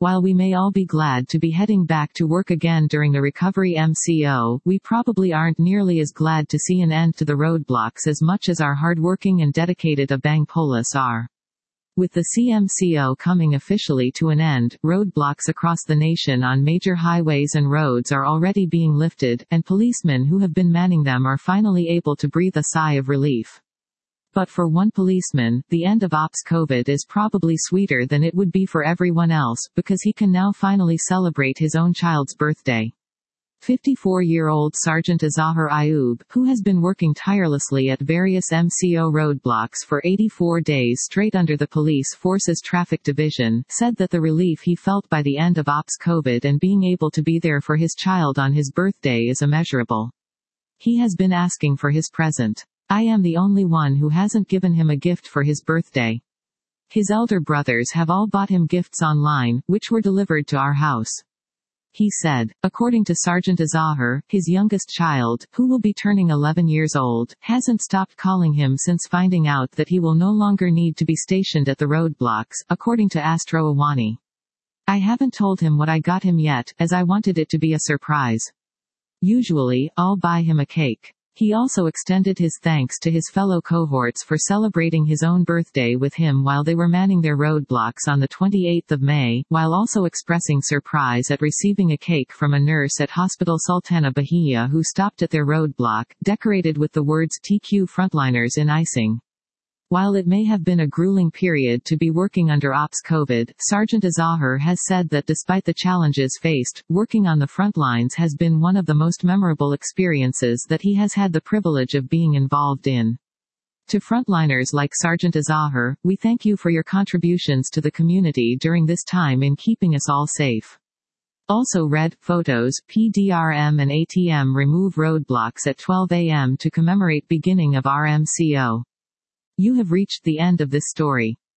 While we may all be glad to be heading back to work again during the recovery MCO, we probably aren't nearly as glad to see an end to the roadblocks as much as our hardworking and dedicated Abang Polis are. With the CMCO coming officially to an end, roadblocks across the nation on major highways and roads are already being lifted, and policemen who have been manning them are finally able to breathe a sigh of relief. But for one policeman, the end of Ops COVID is probably sweeter than it would be for everyone else, because he can now finally celebrate his own child's birthday. 54-year-old Sergeant Azahar Ayub, who has been working tirelessly at various MCO roadblocks for 84 days straight under the Police Force's Traffic Division, said that the relief he felt by the end of Ops COVID and being able to be there for his child on his birthday is immeasurable. He has been asking for his present. I am the only one who hasn't given him a gift for his birthday. His elder brothers have all bought him gifts online, which were delivered to our house. He said. According to Sergeant Azahar, his youngest child, who will be turning 11 years old, hasn't stopped calling him since finding out that he will no longer need to be stationed at the roadblocks, according to Astro Awani. I haven't told him what I got him yet, as I wanted it to be a surprise. Usually, I'll buy him a cake. He also extended his thanks to his fellow cohorts for celebrating his own birthday with him while they were manning their roadblocks on the 28th of May, while also expressing surprise at receiving a cake from a nurse at Hospital Sultana Bahia who stopped at their roadblock, decorated with the words TQ Frontliners in icing. While it may have been a grueling period to be working under Ops COVID, Sergeant Azahar has said that despite the challenges faced, working on the front lines has been one of the most memorable experiences that he has had the privilege of being involved in. To frontliners like Sergeant Azahar, we thank you for your contributions to the community during this time in keeping us all safe. Also read, photos, PDRM and ATM remove roadblocks at 12 a.m. to commemorate beginning of RMCO. You have reached the end of this story.